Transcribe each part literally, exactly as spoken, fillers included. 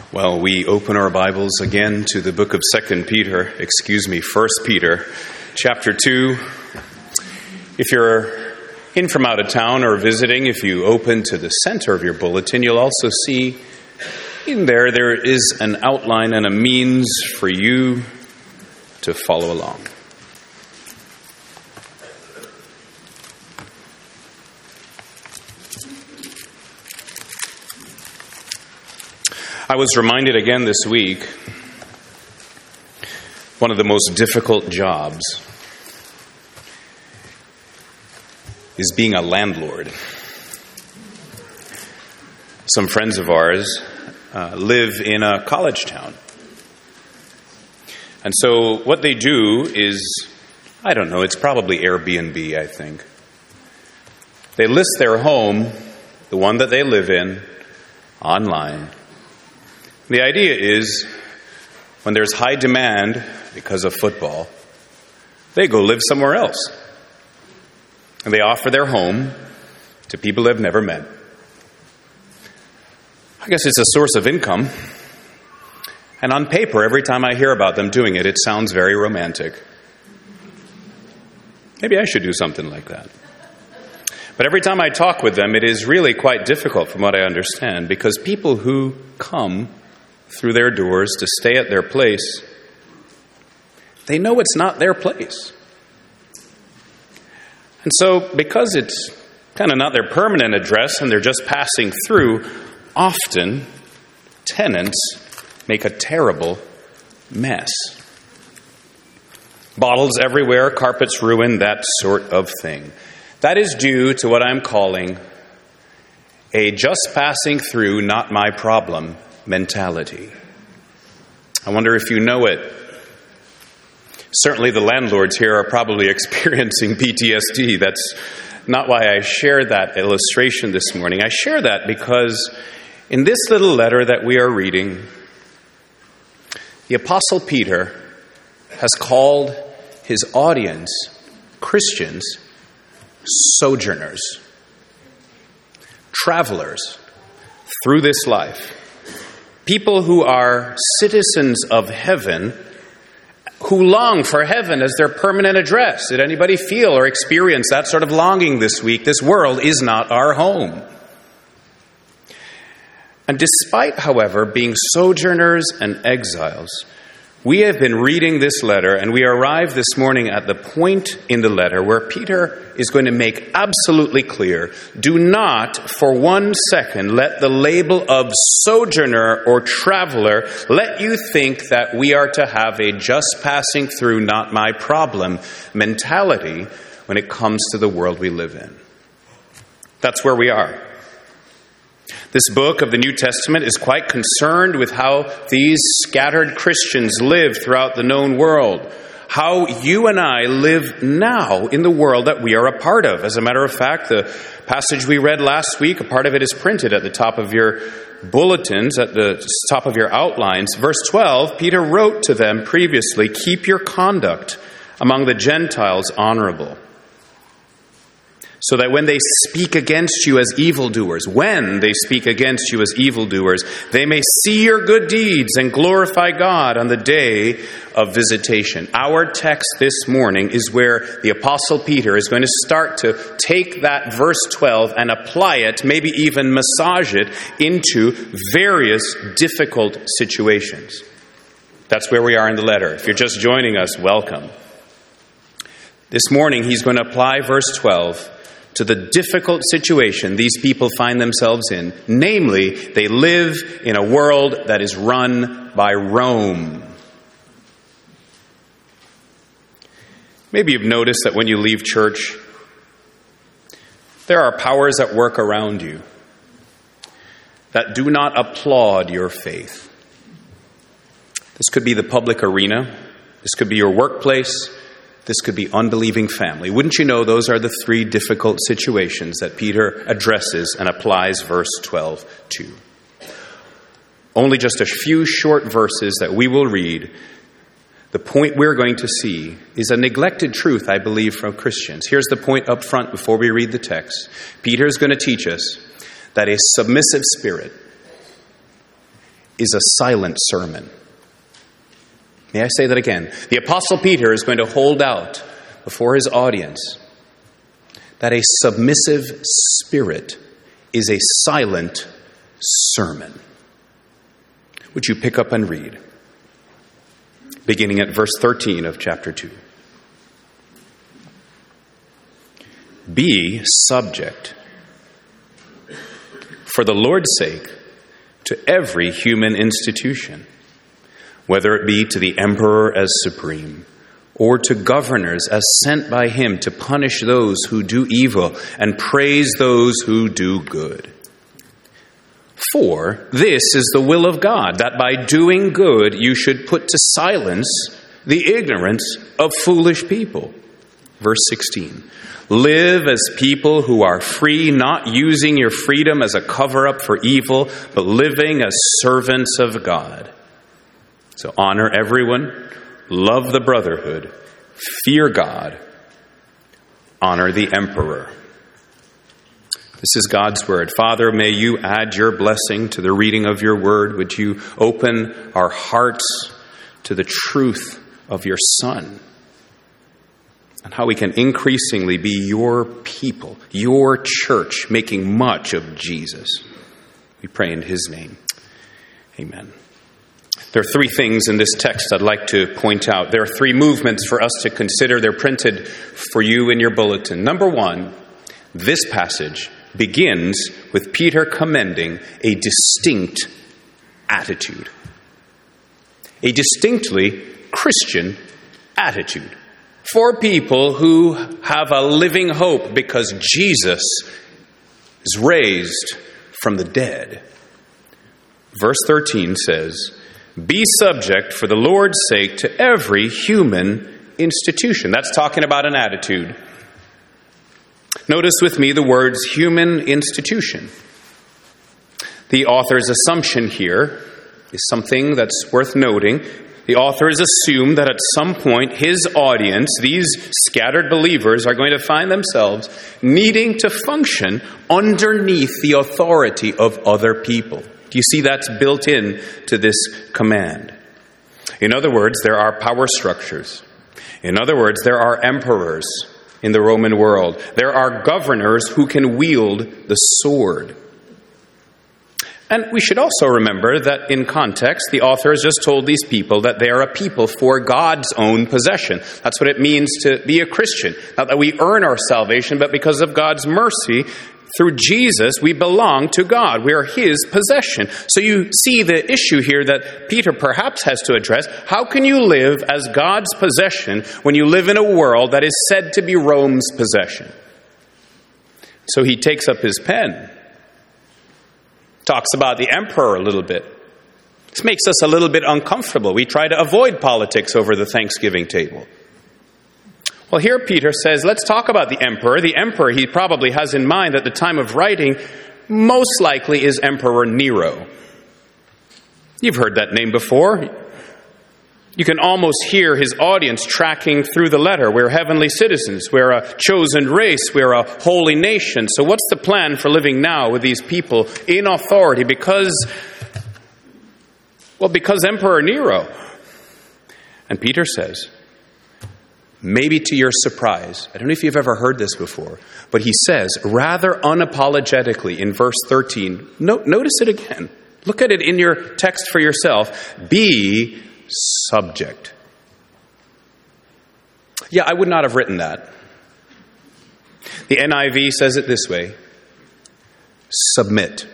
Well, we open our Bibles again to the book of Second Peter, excuse me, First Peter, chapter two. If you're in from out of town or visiting, if you open to the center of your bulletin, you'll also see in there, there is an outline and a means for you to follow along. I was reminded again this week, one of the most difficult jobs is being a landlord. Some friends of ours uh, live in a college town. And so what they do is, I don't know, it's probably Airbnb, I think. They list their home, the one that they live in, online. The idea is, when there's high demand because of football, they go live somewhere else. And they offer their home to people they've never met. I guess it's a source of income. And on paper, every time I hear about them doing it, it sounds very romantic. Maybe I should do something like that. But every time I talk with them, it is really quite difficult from what I understand, because people who come through their doors to stay at their place, they know it's not their place. And so, because it's kind of not their permanent address and they're just passing through, often tenants make a terrible mess. Bottles everywhere, carpets ruined, that sort of thing. That is due to what I'm calling a just passing through, not my problem mentality. I wonder if you know it. Certainly the landlords here are probably experiencing P T S D. That's not why I share that illustration this morning. I share that because in this little letter that we are reading, the Apostle Peter has called his audience, Christians, sojourners, travelers through this life. People who are citizens of heaven, who long for heaven as their permanent address. Did anybody feel or experience that sort of longing this week? This world is not our home. And despite, however, being sojourners and exiles, we have been reading this letter, and we arrive this morning at the point in the letter where Peter is going to make absolutely clear, do not for one second let the label of sojourner or traveler let you think that we are to have a just passing through, not my problem mentality when it comes to the world we live in. That's where we are. This book of the New Testament is quite concerned with how these scattered Christians live throughout the known world, how you and I live now in the world that we are a part of. As a matter of fact, the passage we read last week, a part of it is printed at the top of your bulletins, at the top of your outlines. Verse twelve, Peter wrote to them previously, "Keep your conduct among the Gentiles honorable, so that when they speak against you as evildoers, when they speak against you as evildoers, they may see your good deeds and glorify God on the day of visitation." Our text this morning is where the Apostle Peter is going to start to take that verse twelve and apply it, maybe even massage it, into various difficult situations. That's where we are in the letter. If you're just joining us, welcome. This morning, he's going to apply verse twelve to the difficult situation these people find themselves in. Namely, they live in a world that is run by Rome. Maybe you've noticed that when you leave church, there are powers at work around you that do not applaud your faith. This could be the public arena. This could be your workplace. This could be unbelieving family. Wouldn't you know those are the three difficult situations that Peter addresses and applies verse twelve to. Only just a few short verses that we will read. The point we're going to see is a neglected truth, I believe, from Christians. Here's the point up front before we read the text. Peter is going to teach us that a submissive spirit is a silent sermon. May I say that again? The Apostle Peter is going to hold out before his audience that a submissive spirit is a silent sermon. Would you pick up and read? Beginning at verse thirteen of chapter two. Be subject, for the Lord's sake, to every human institution, whether it be to the emperor as supreme, or to governors as sent by him to punish those who do evil and praise those who do good. For this is the will of God, that by doing good you should put to silence the ignorance of foolish people. Verse sixteen. Live as people who are free, not using your freedom as a cover-up for evil, but living as servants of God. So honor everyone, love the brotherhood, fear God, honor the emperor. This is God's word. Father, may you add your blessing to the reading of your word. Would you open our hearts to the truth of your Son, and how we can increasingly be your people, your church, making much of Jesus. We pray in his name. Amen. There are three things in this text I'd like to point out. There are three movements for us to consider. They're printed for you in your bulletin. Number one, this passage begins with Peter commending a distinct attitude. A distinctly Christian attitude. For people who have a living hope because Jesus is raised from the dead. Verse thirteen says, be subject for the Lord's sake to every human institution. That's talking about an attitude. Notice with me the words human institution. The author's assumption here is something that's worth noting. The author has assumed that at some point his audience, these scattered believers, are going to find themselves needing to function underneath the authority of other people. Do you see that's built in to this command? In other words, there are power structures. In other words, there are emperors in the Roman world. There are governors who can wield the sword. And we should also remember that in context, the author has just told these people that they are a people for God's own possession. That's what it means to be a Christian. Not that we earn our salvation, but because of God's mercy, through Jesus, we belong to God. We are his possession. So you see the issue here that Peter perhaps has to address. How can you live as God's possession when you live in a world that is said to be Rome's possession? So he takes up his pen. Talks about the emperor a little bit. This makes us a little bit uncomfortable. We try to avoid politics over the Thanksgiving table. Well, here Peter says, let's talk about the emperor. The emperor he probably has in mind at the time of writing most likely is Emperor Nero. You've heard that name before. You can almost hear his audience tracking through the letter. We're heavenly citizens. We're a chosen race. We're a holy nation. So what's the plan for living now with these people in authority? Because, well, because Emperor Nero. And Peter says, maybe to your surprise, I don't know if you've ever heard this before, but he says rather unapologetically in verse thirteen, no, notice it again. Look at it in your text for yourself. Be subject. Yeah, I would not have written that. The N I V says it this way. Submit.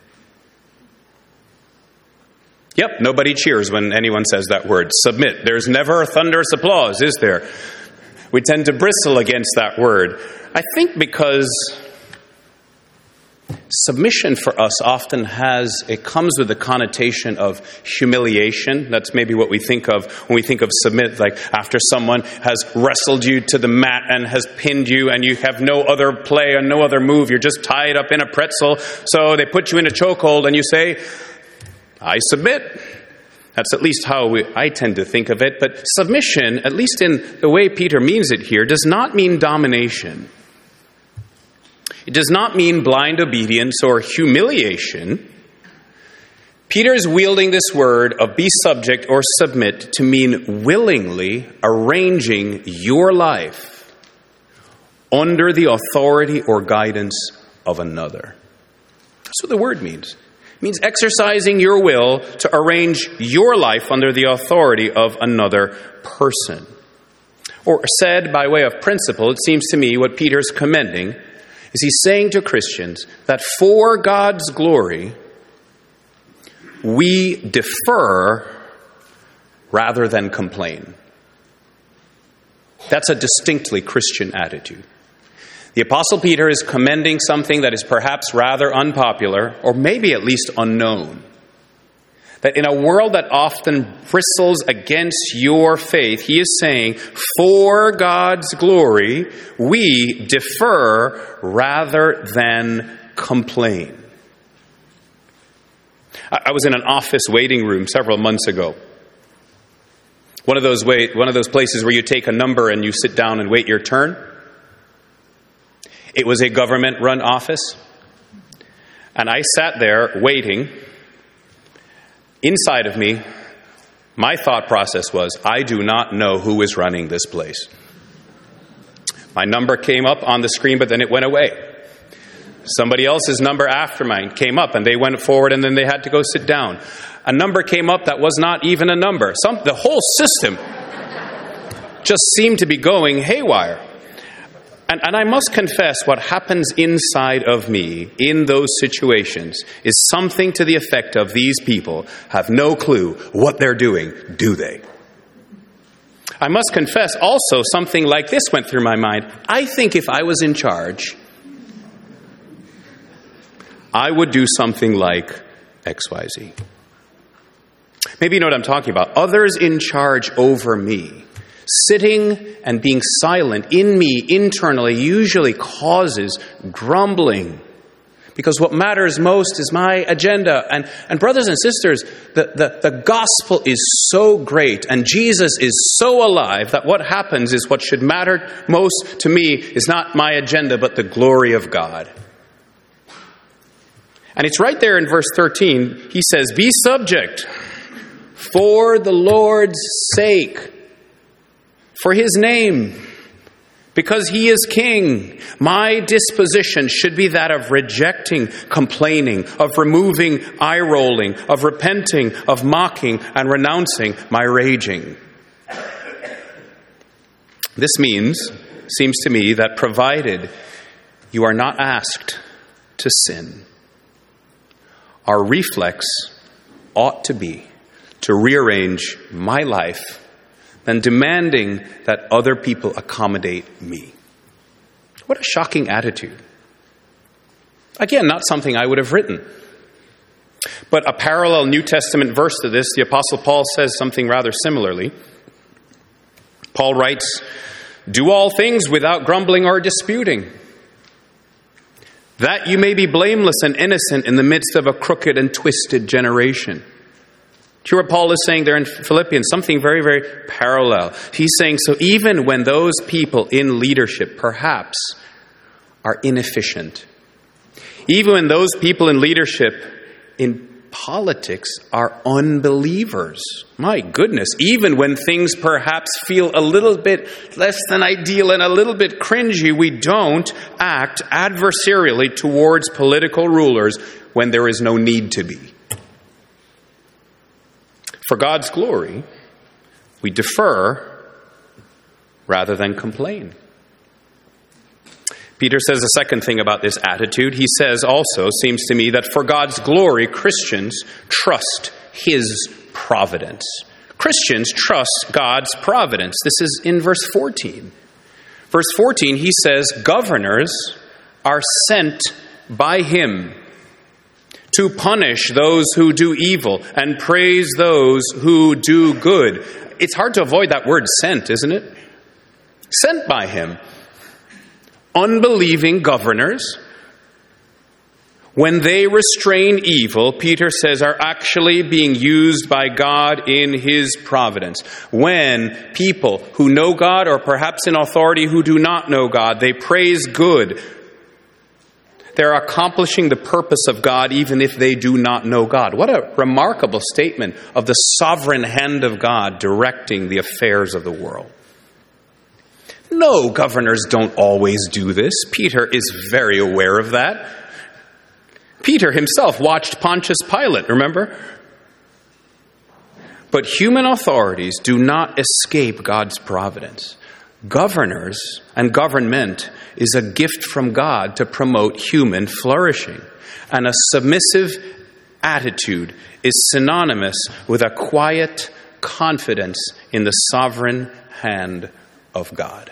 Yep, nobody cheers when anyone says that word. Submit. There's never a thunderous applause, is there? We tend to bristle against that word. I think because submission for us often has, it comes with the connotation of humiliation. That's maybe what we think of when we think of submit, like after someone has wrestled you to the mat and has pinned you and you have no other play and no other move. You're just tied up in a pretzel. So they put you in a chokehold and you say, I submit. That's at least how we, I tend to think of it. But submission, at least in the way Peter means it here, does not mean domination. It does not mean blind obedience or humiliation. Peter is wielding this word of be subject or submit to mean willingly arranging your life under the authority or guidance of another. That's what the word means. It means exercising your will to arrange your life under the authority of another person. Or said by way of principle, it seems to me what Peter's commending is he's saying to Christians that for God's glory, we defer rather than complain. That's a distinctly Christian attitude. The Apostle Peter is commending something that is perhaps rather unpopular, or maybe at least unknown. That in a world that often bristles against your faith, he is saying, for God's glory, we defer rather than complain. I was in an office waiting room several months ago. One of those wait, one of those places where you take a number and you sit down and wait your turn. It was a government-run office, and I sat there waiting. Inside of me, my thought process was, I do not know who is running this place. My number came up on the screen, but then it went away. Somebody else's number after mine came up, and they went forward, and then they had to go sit down. A number came up that was not even a number. Some, the whole system just seemed to be going haywire. And, and I must confess, what happens inside of me in those situations is something to the effect of these people have no clue what they're doing, do they? I must confess also something like this went through my mind. I think if I was in charge, I would do something like X Y Z. Maybe you know what I'm talking about. Others in charge over me, sitting and being silent in me internally usually causes grumbling. Because what matters most is my agenda. And, and brothers and sisters, the, the, the gospel is so great and Jesus is so alive that what happens is what should matter most to me is not my agenda, but the glory of God. And it's right there in verse thirteen. He says, be subject for the Lord's sake, for his name, because he is king. My disposition should be that of rejecting complaining, of removing eye-rolling, of repenting, of mocking, and renouncing my raging. This means, seems to me, that provided you are not asked to sin, our reflex ought to be to rearrange my life than demanding that other people accommodate me. What a shocking attitude. Again, not something I would have written. But a parallel New Testament verse to this, the Apostle Paul says something rather similarly. Paul writes, do all things without grumbling or disputing, that you may be blameless and innocent in the midst of a crooked and twisted generation. Do you hear what Paul is saying there in Philippians? Something very, very parallel. He's saying, so even when those people in leadership perhaps are inefficient, even when those people in leadership in politics are unbelievers, my goodness, even when things perhaps feel a little bit less than ideal and a little bit cringy, we don't act adversarially towards political rulers when there is no need to be. For God's glory, we defer rather than complain. Peter says a second thing about this attitude. He says also, seems to me, that for God's glory, Christians trust his providence. Christians trust God's providence. This is in verse fourteen. Verse fourteen, he says, governors are sent by him to punish those who do evil and praise those who do good. It's hard to avoid that word sent, isn't it? Sent by him. Unbelieving governors, when they restrain evil, Peter says, are actually being used by God in his providence. When people who know God, or perhaps in authority who do not know God, they praise good, They're accomplishing the purpose of God even if they do not know God. What a remarkable statement of the sovereign hand of God directing the affairs of the world. No, governors don't always do this. Peter is very aware of that. Peter himself watched Pontius Pilate, remember? But human authorities do not escape God's providence. Governors and government is a gift from God to promote human flourishing. And a submissive attitude is synonymous with a quiet confidence in the sovereign hand of God.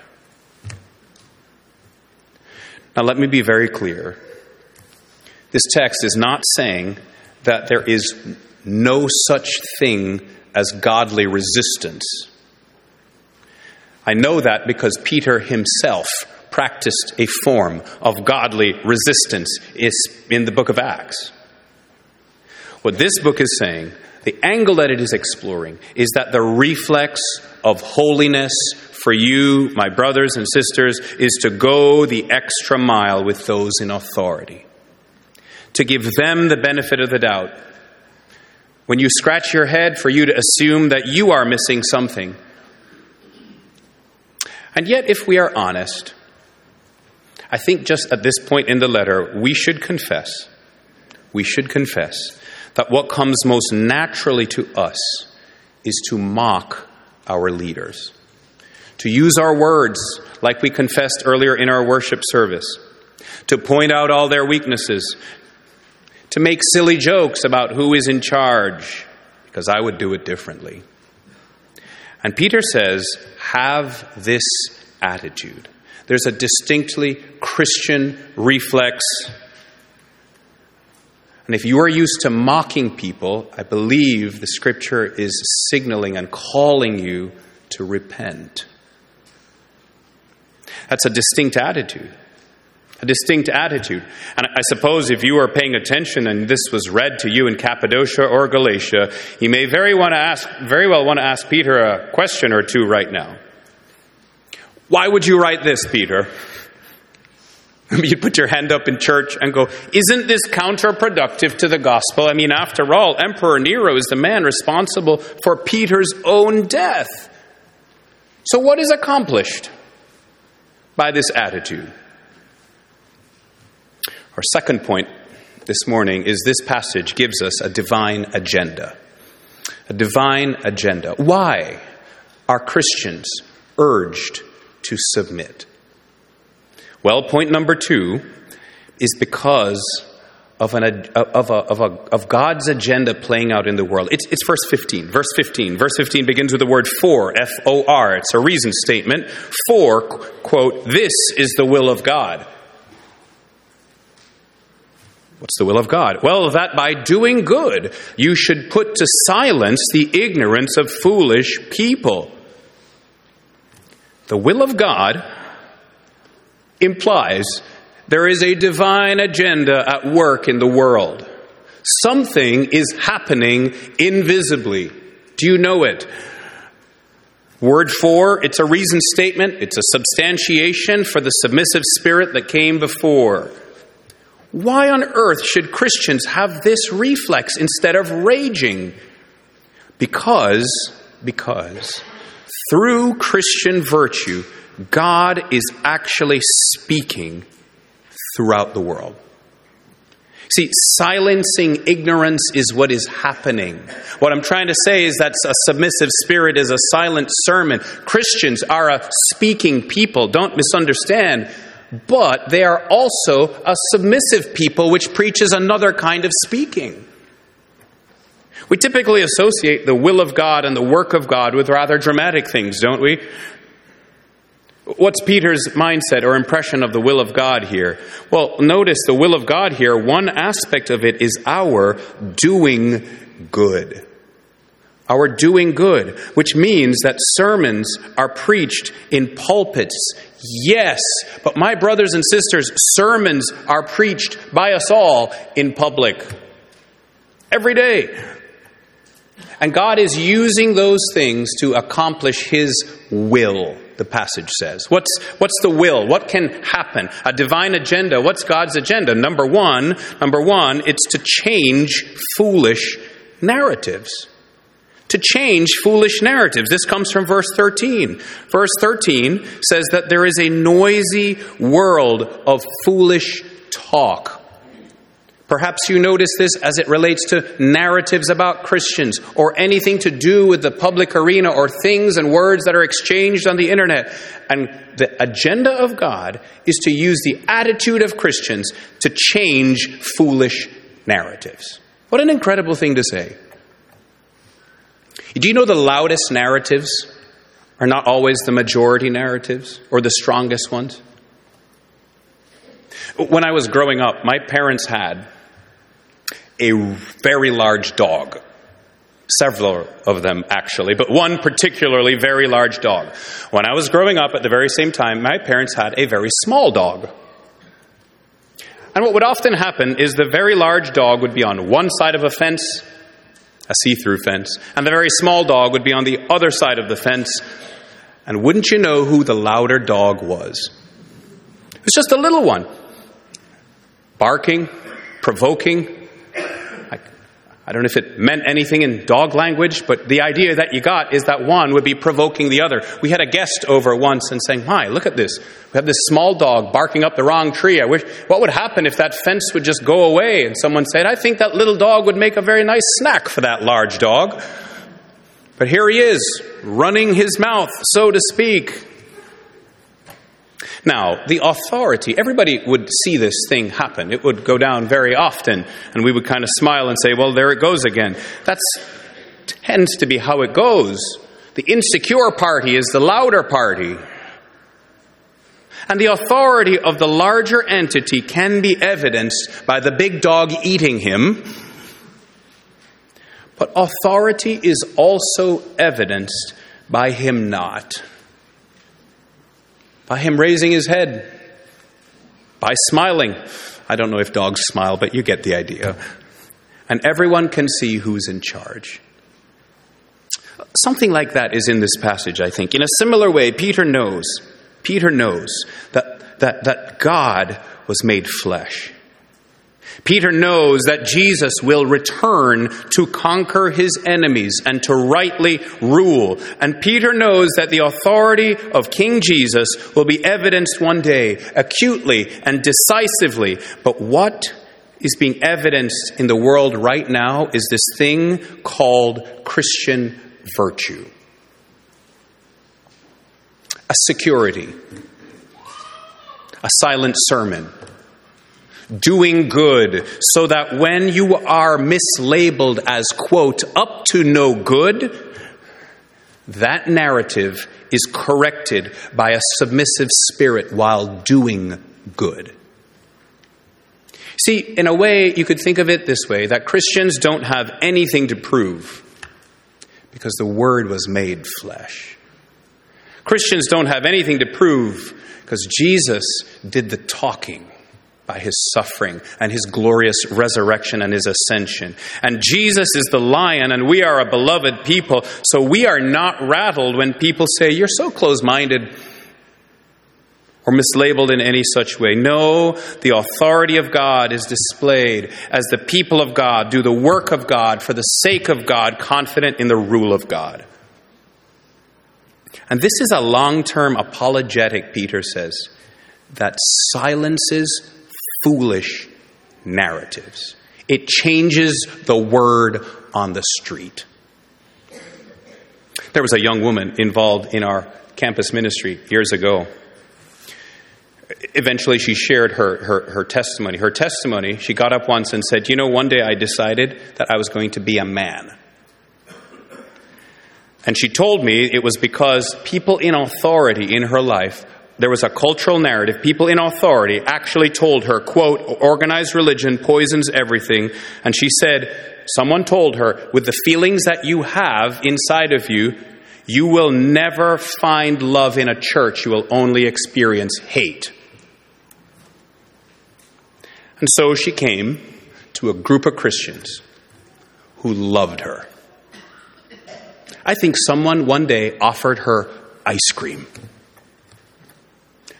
Now let me be very clear. This text is not saying that there is no such thing as godly resistance. I know that because Peter himself practiced a form of godly resistance in the book of Acts. What this book is saying, the angle that it is exploring, is that the reflex of holiness for you, my brothers and sisters, is to go the extra mile with those in authority. To give them the benefit of the doubt. When you scratch your head, for you to assume that you are missing something. And yet, if we are honest, I think just at this point in the letter, we should confess, we should confess that what comes most naturally to us is to mock our leaders. To use our words like we confessed earlier in our worship service. To point out all their weaknesses. To make silly jokes about who is in charge, because I would do it differently. And Peter says, have this attitude. There's a distinctly Christian reflex. And if you are used to mocking people, I believe the scripture is signaling and calling you to repent. That's a distinct attitude. A distinct attitude. And I suppose if you are paying attention and this was read to you in Cappadocia or Galatia, you may very want to ask, very well want to ask Peter a question or two right now. Why would you write this, Peter? You'd put your hand up in church and go, isn't this counterproductive to the gospel? I mean, after all, Emperor Nero is the man responsible for Peter's own death. So what is accomplished by this attitude? Our second point this morning is this passage gives us a divine agenda. A divine agenda. Why are Christians urged to submit? Well, point number two is because of an of a, of a of God's agenda playing out in the world. It's it's verse fifteen. Verse fifteen. Verse fifteen begins with the word for, F O R. It's a reason statement. For, quote, this is the will of God. What's the will of God? Well, that by doing good, you should put to silence the ignorance of foolish people. The will of God implies there is a divine agenda at work in the world. Something is happening invisibly. Do you know it? Word for, it's a reason statement. It's a substantiation for the submissive spirit that came before. Why on earth should Christians have this reflex instead of raging? Because, because through Christian virtue, God is actually speaking throughout the world. See, silencing ignorance is what is happening. What I'm trying to say is that a submissive spirit is a silent sermon. Christians are a speaking people. Don't misunderstand. But they are also a submissive people which preaches another kind of speaking. We typically associate the will of God and the work of God with rather dramatic things, don't we? What's Peter's mindset or impression of the will of God here? Well, notice the will of God here, one aspect of it is our doing good. Our doing good, which means that sermons are preached in pulpits. Yes, but my brothers and sisters, sermons are preached by us all in public. Every day. And God is using those things to accomplish His will. the passage says. What's, what's the will? What can happen? A divine agenda. What's God's agenda? Number one, number one, it's to change foolish narratives. To change foolish narratives. This comes from verse thirteen. Verse thirteen says that there is a noisy world of foolish talk. Perhaps you notice this as it relates to narratives about Christians or anything to do with the public arena or things and words that are exchanged on the internet. And the agenda of God is to use the attitude of Christians to change foolish narratives. What an incredible thing to say. Do you know the loudest narratives are not always the majority narratives or the strongest ones? When I was growing up, my parents had a very large dog. Several of them, actually, but one particularly very large dog. When I was growing up at the very same time, my parents had a very small dog. And what would often happen is the very large dog would be on one side of a fence, a see-through fence, and the very small dog would be on the other side of the fence. And wouldn't you know who the louder dog was? It was just a little one. Barking, provoking. I, I don't know if it meant anything in dog language, but the idea that you got is that one would be provoking the other. We had a guest over once and saying, "My, look at this. We have this small dog barking up the wrong tree. I wish, what would happen if that fence would just go away?" And someone said, "I think that little dog would make a very nice snack for that large dog." But here he is, running his mouth, so to speak. Now, the authority, everybody would see this thing happen. It would go down very often, and we would kind of smile and say, "Well, there it goes again." That tends to be how it goes. The insecure party is the louder party. And the authority of the larger entity can be evidenced by the big dog eating him. But authority is also evidenced by him not. By him raising his head. By smiling. I don't know if dogs smile, but you get the idea. And everyone can see who's in charge. Something like that is in this passage, I think. In a similar way, Peter knows, Peter knows that, that, that God was made flesh. Peter knows that Jesus will return to conquer his enemies and to rightly rule. And Peter knows that the authority of King Jesus will be evidenced one day, acutely and decisively. But what is being evidenced in the world right now is this thing called Christian virtue. A security. A silent sermon. Doing good, so that when you are mislabeled as, quote, up to no good, that narrative is corrected by a submissive spirit while doing good. See, in a way, you could think of it this way, that Christians don't have anything to prove because the Word was made flesh. Christians don't have anything to prove because Jesus did the talking by his suffering and his glorious resurrection and his ascension. And Jesus is the Lion, and we are a beloved people, so we are not rattled when people say, "You're so close-minded," or mislabeled in any such way. No, the authority of God is displayed as the people of God do the work of God for the sake of God, confident in the rule of God. And this is a long-term apologetic, Peter says, that silences foolish narratives. It changes the word on the street. There was a young woman involved in our campus ministry years ago. Eventually she shared her, her, her testimony. Her testimony, she got up once and said, "You know, one day I decided that I was going to be a man." And she told me it was because people in authority in her life, there was a cultural narrative. People in authority actually told her, quote, "Organized religion poisons everything." And she said, someone told her, "With the feelings that you have inside of you, you will never find love in a church. You will only experience hate." And so she came to a group of Christians who loved her. I think someone one day offered her ice cream.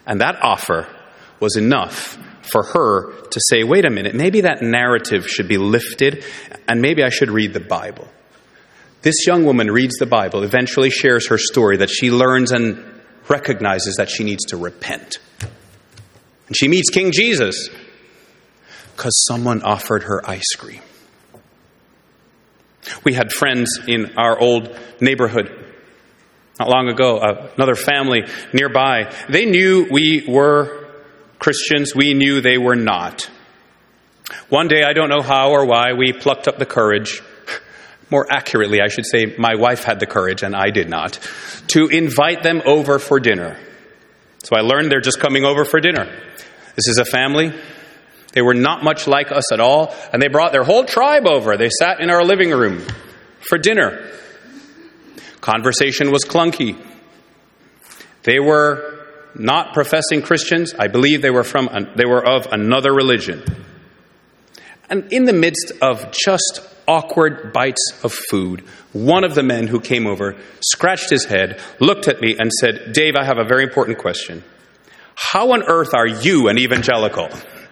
And that offer was enough for her to say, wait a minute, maybe that narrative should be lifted, and maybe I should read the Bible. This young woman reads the Bible, eventually shares her story, that she learns and recognizes that she needs to repent. And she meets King Jesus because someone offered her ice cream. We had friends in our old neighborhood not long ago, uh, another family nearby. They knew we were Christians. We knew they were not. One day, I don't know how or why, we plucked up the courage. More accurately, I should say, my wife had the courage and I did not, to invite them over for dinner. So I learned they're just coming over for dinner. This is a family. They were not much like us at all, and they brought their whole tribe over. They sat in our living room for dinner. Conversation was clunky. They were not professing Christians. I believe they were from they were of another religion. And in the midst of just awkward bites of food, one of the men who came over scratched his head, looked at me, and said, "Dave, I have a very important question. How on earth are you an evangelical?"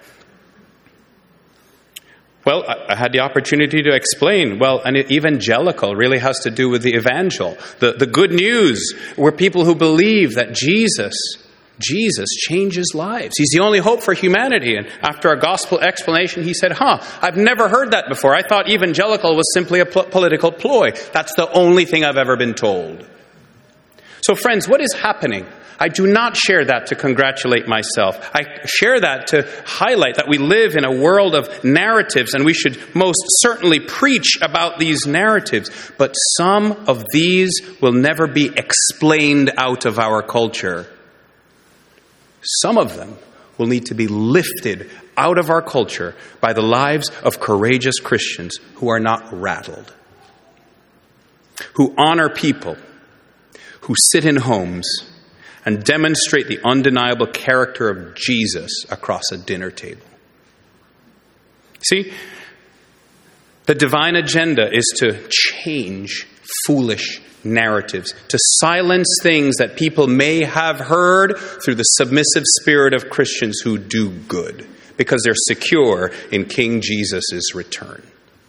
Well, I had the opportunity to explain. Well, an evangelical really has to do with the evangel, the, the good news. We're people who believe that Jesus, Jesus changes lives. He's the only hope for humanity. And after a gospel explanation, he said, huh, I've never heard that before. I thought evangelical was simply a po- political ploy. That's the only thing I've ever been told. So friends, what is happening? I do not share that to congratulate myself. I share that to highlight that we live in a world of narratives, and we should most certainly preach about these narratives. But some of these will never be explained out of our culture. Some of them will need to be lifted out of our culture by the lives of courageous Christians who are not rattled, who honor people, who sit in homes and demonstrate the undeniable character of Jesus across a dinner table. See, the divine agenda is to change foolish narratives, to silence things that people may have heard through the submissive spirit of Christians who do good, because they're secure in King Jesus' return.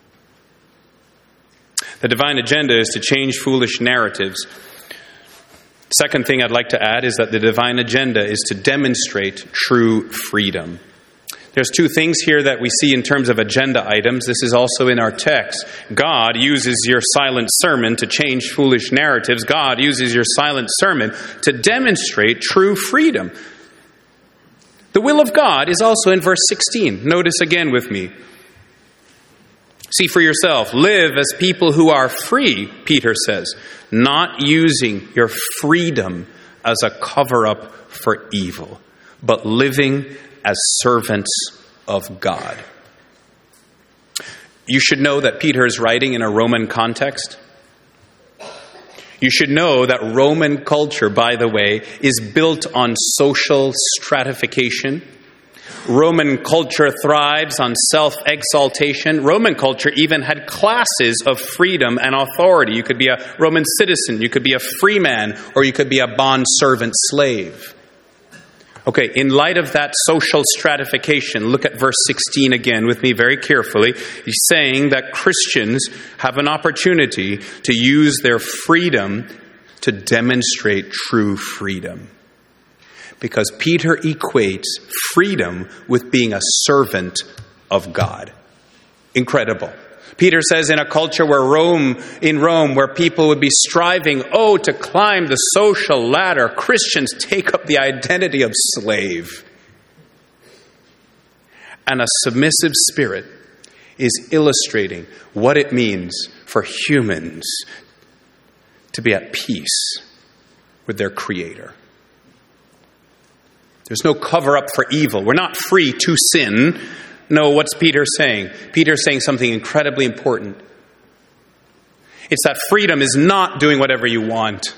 The divine agenda is to change foolish narratives. Second thing I'd like to add is that the divine agenda is to demonstrate true freedom. There's two things here that we see in terms of agenda items. This is also in our text. God uses your silent sermon to change foolish narratives. God uses your silent sermon to demonstrate true freedom. The will of God is also in verse sixteen. Notice again with me. See for yourself, live as people who are free, Peter says, not using your freedom as a cover-up for evil, but living as servants of God. You should know that Peter is writing in a Roman context. You should know that Roman culture, by the way, is built on social stratification. Roman culture thrives on self-exaltation. Roman culture even had classes of freedom and authority. You could be a Roman citizen, you could be a free man, or you could be a bond-servant slave. Okay, in light of that social stratification, look at verse sixteen again with me very carefully. He's saying that Christians have an opportunity to use their freedom to demonstrate true freedom. Because Peter equates freedom with being a servant of God. Incredible. Peter says in a culture where Rome, in Rome, where people would be striving, oh, to climb the social ladder, Christians take up the identity of slave. And a submissive spirit is illustrating what it means for humans to be at peace with their Creator. There's no cover-up for evil. We're not free to sin. No, what's Peter saying? Peter's saying something incredibly important. It's that freedom is not doing whatever you want.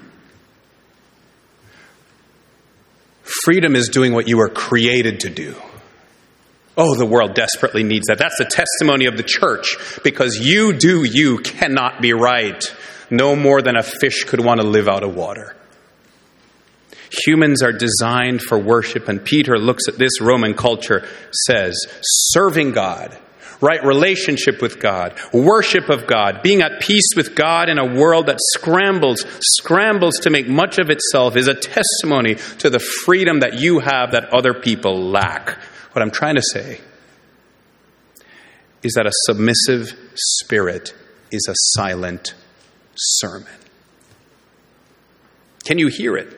Freedom is doing what you were created to do. Oh, the world desperately needs that. That's the testimony of the church, because you do you cannot be right. No more than a fish could want to live out of water. Humans are designed for worship, and Peter looks at this Roman culture, says, serving God, right relationship with God, worship of God, being at peace with God in a world that scrambles, scrambles to make much of itself is a testimony to the freedom that you have that other people lack. What I'm trying to say is that a submissive spirit is a silent sermon. Can you hear it?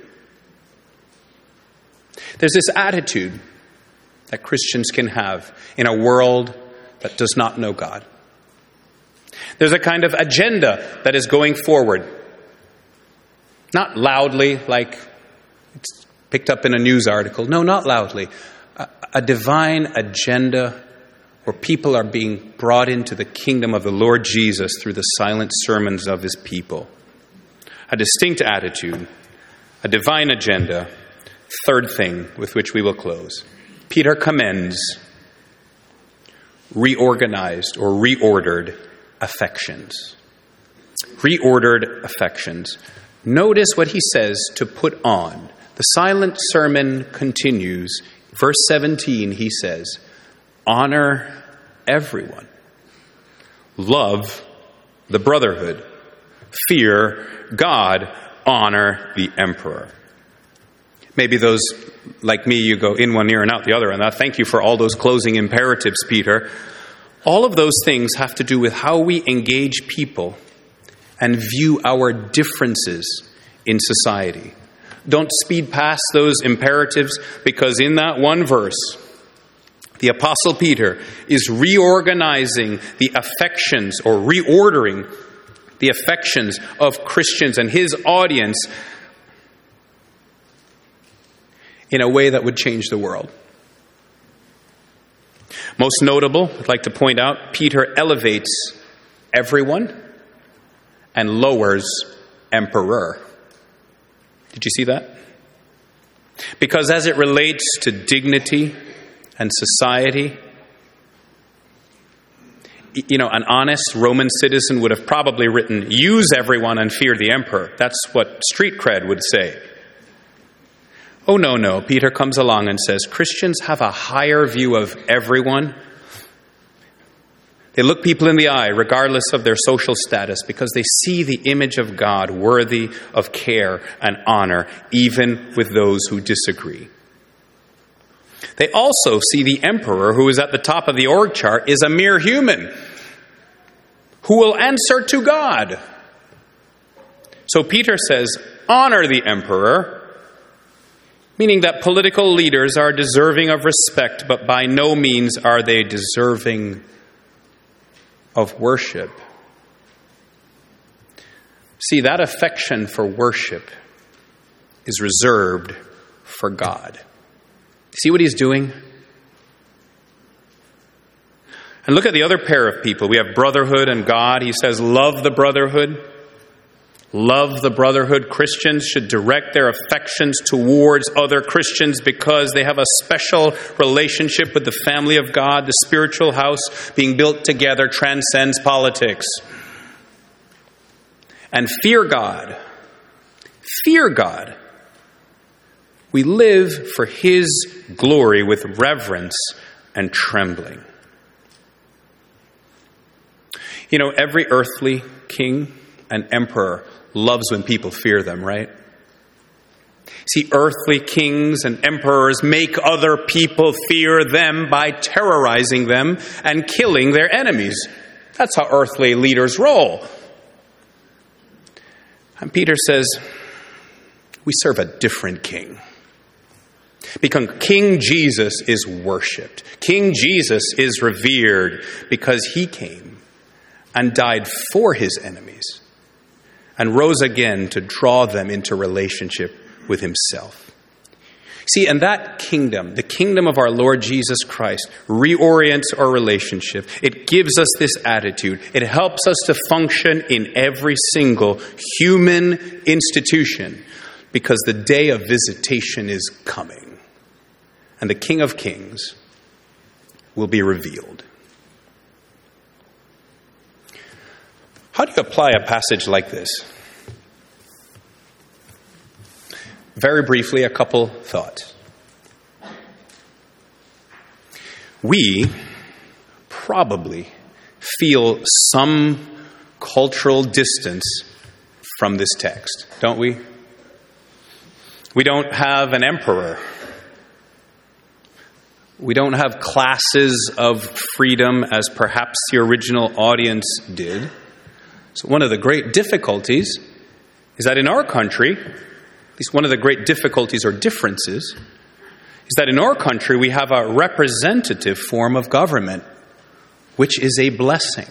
There's this attitude that Christians can have in a world that does not know God. There's a kind of agenda that is going forward. Not loudly, like it's picked up in a news article. No, not loudly. A, a divine agenda where people are being brought into the kingdom of the Lord Jesus through the silent sermons of his people. A distinct attitude, a divine agenda. Third thing with which we will close. Peter commends reorganized or reordered affections. Reordered affections. Notice what he says to put on. The silent sermon continues. Verse seventeen, he says, honor everyone. Love the brotherhood. Fear God. Honor the emperor. Maybe those, like me, you go in one ear and out the other. And I thank you for all those closing imperatives, Peter. All of those things have to do with how we engage people and view our differences in society. Don't speed past those imperatives, because in that one verse, the Apostle Peter is reorganizing the affections or reordering the affections of Christians and his audience in a way that would change the world. Most notable, I'd like to point out, Peter elevates everyone and lowers emperor. Did you see that? Because as it relates to dignity and society, you know, an honest Roman citizen would have probably written, use everyone and fear the emperor. That's what street cred would say. Oh, no, no. Peter comes along and says, Christians have a higher view of everyone. They look people in the eye, regardless of their social status, because they see the image of God worthy of care and honor, even with those who disagree. They also see the emperor, who is at the top of the org chart, is a mere human who will answer to God. So Peter says, honor the emperor, meaning that political leaders are deserving of respect, but by no means are they deserving of worship. See, that affection for worship is reserved for God. See what he's doing? And look at the other pair of people. We have brotherhood and God. He says, love the brotherhood. Love the brotherhood. Christians should direct their affections towards other Christians because they have a special relationship with the family of God. The spiritual house being built together transcends politics. And fear God. Fear God. We live for his glory with reverence and trembling. You know, every earthly king and emperor loves when people fear them, right? See, earthly kings and emperors make other people fear them by terrorizing them and killing their enemies. That's how earthly leaders roll. And Peter says, we serve a different king. Because King Jesus is worshipped. King Jesus is revered because he came and died for his enemies and rose again to draw them into relationship with himself. See, and that kingdom, the kingdom of our Lord Jesus Christ, reorients our relationship. It gives us this attitude. It helps us to function in every single human institution because the day of visitation is coming. And the King of Kings will be revealed. How do you apply a passage like this? Very briefly, a couple thoughts. We probably feel some cultural distance from this text, don't we? We don't have an emperor. We don't have classes of freedom as perhaps the original audience did. So one of the great difficulties is that in our country, at least one of the great difficulties or differences, is that in our country we have a representative form of government, which is a blessing.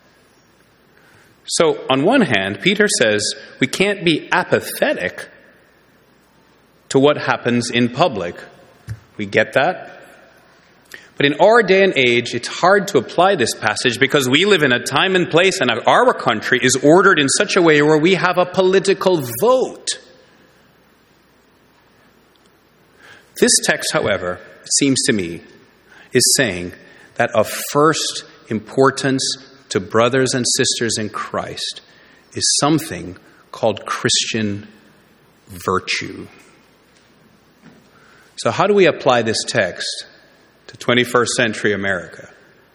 So on one hand, Peter says we can't be apathetic to what happens in public. We get that. But in our day and age, it's hard to apply this passage because we live in a time and place, and our country is ordered in such a way where we have a political vote. This text, however, it seems to me, is saying that of first importance to brothers and sisters in Christ is something called Christian virtue. So how do we apply this text to twenty-first century America?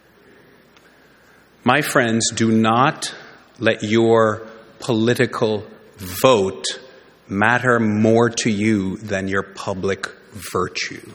My friends, do not let your political vote matter more to you than your public virtue.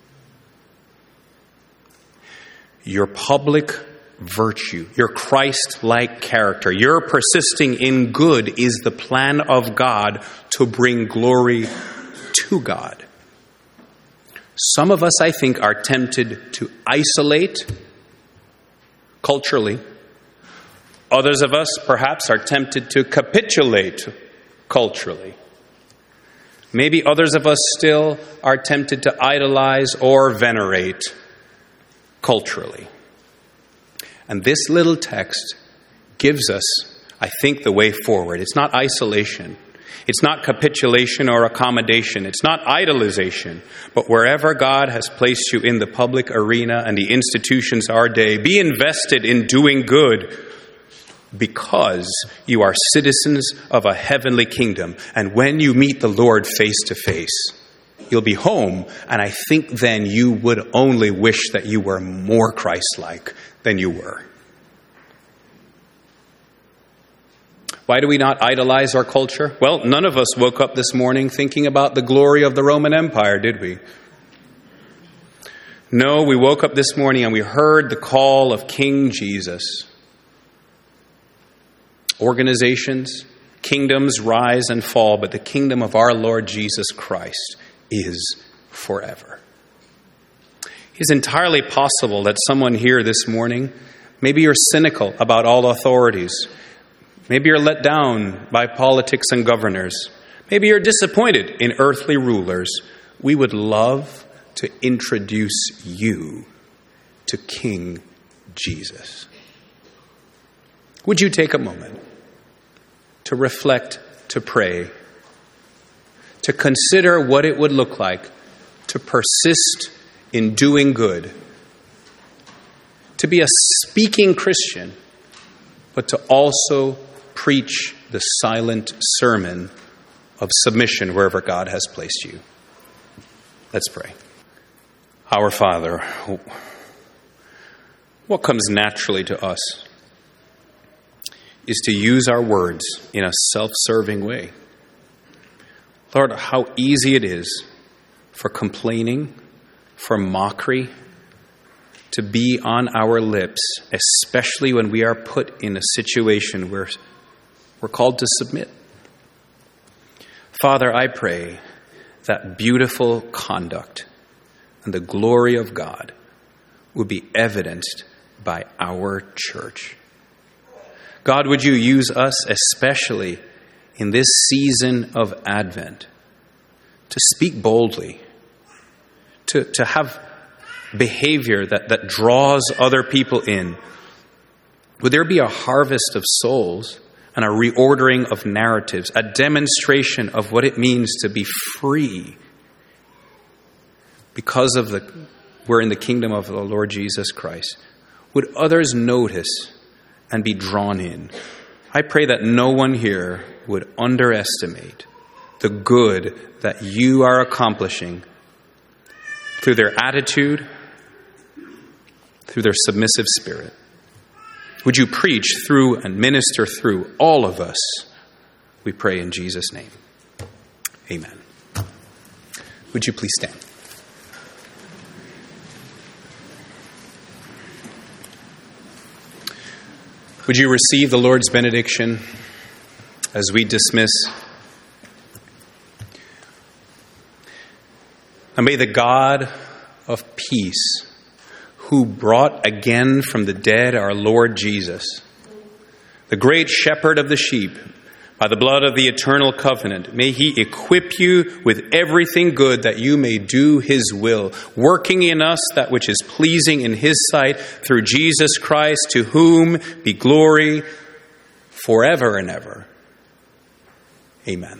Your public virtue, your Christ-like character, your persisting in good is the plan of God to bring glory to God. Some of us, I think, are tempted to isolate culturally. Others of us, perhaps, are tempted to capitulate culturally. Maybe others of us still are tempted to idolize or venerate culturally. And this little text gives us, I think, the way forward. It's not isolation. It's not capitulation or accommodation. It's not idolization. But wherever God has placed you in the public arena and the institutions of our day, be invested in doing good because you are citizens of a heavenly kingdom. And when you meet the Lord face to face, you'll be home. And I think then you would only wish that you were more Christ-like than you were. Why do we not idolize our culture? Well, none of us woke up this morning thinking about the glory of the Roman Empire, did we? No, we woke up this morning and we heard the call of King Jesus. Organizations, kingdoms rise and fall, but the kingdom of our Lord Jesus Christ is forever. It's entirely possible that someone here this morning, maybe you're cynical about all authorities. Maybe you're let down by politics and governors. Maybe you're disappointed in earthly rulers. We would love to introduce you to King Jesus. Would you take a moment to reflect, to pray, to consider what it would look like to persist in doing good, to be a speaking Christian, but to also preach the silent sermon of submission wherever God has placed you. Let's pray. Our Father, what comes naturally to us is to use our words in a self-serving way. Lord, how easy it is for complaining, for mockery, to be on our lips, especially when we are put in a situation where we're called to submit. Father, I pray that beautiful conduct and the glory of God would be evidenced by our church. God, would you use us, especially in this season of Advent, to speak boldly, to, to have behavior that, that draws other people in? Would there be a harvest of souls and a reordering of narratives, a demonstration of what it means to be free because of the we're in the kingdom of the Lord Jesus Christ? Would others notice and be drawn in? I pray that no one here would underestimate the good that you are accomplishing through their attitude, through their submissive spirit. Would you preach through and minister through all of us? We pray in Jesus' name. Amen. Would you please stand? Would you receive the Lord's benediction as we dismiss? And may the God of peace, who brought again from the dead our Lord Jesus, the great shepherd of the sheep, by the blood of the eternal covenant, may he equip you with everything good that you may do his will, working in us that which is pleasing in his sight, through Jesus Christ, to whom be glory forever and ever. Amen.